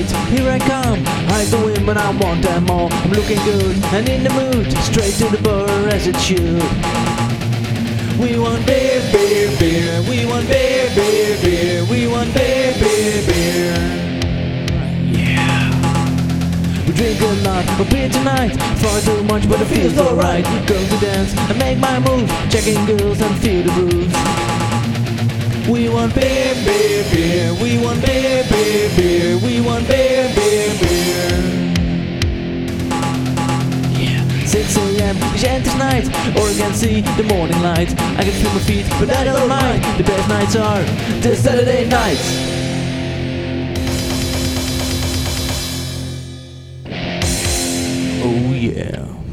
night, here I come. I go in when I want them all. I'm looking good and in the mood, straight to the bar as it should. We want beer, beer, beer. We want beer, beer, beer. We want beer, beer, beer. Yeah. We drink a lot of beer tonight. Far too much, but it feels alright. Going to dance and make my move, checking girls and feel the grooves. We want beer, beer, beer. We want beer, beer, beer. We want beer, beer, beer. Yeah. 6 a.m. is endless night, or I can see the morning light. I can feel my feet, but I don't mind. The best nights are the Saturday nights. Oh yeah.